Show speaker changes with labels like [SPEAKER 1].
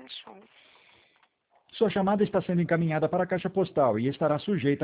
[SPEAKER 1] Schon.
[SPEAKER 2] Sua chamada está sendo encaminhada para a caixa postal e estará sujeita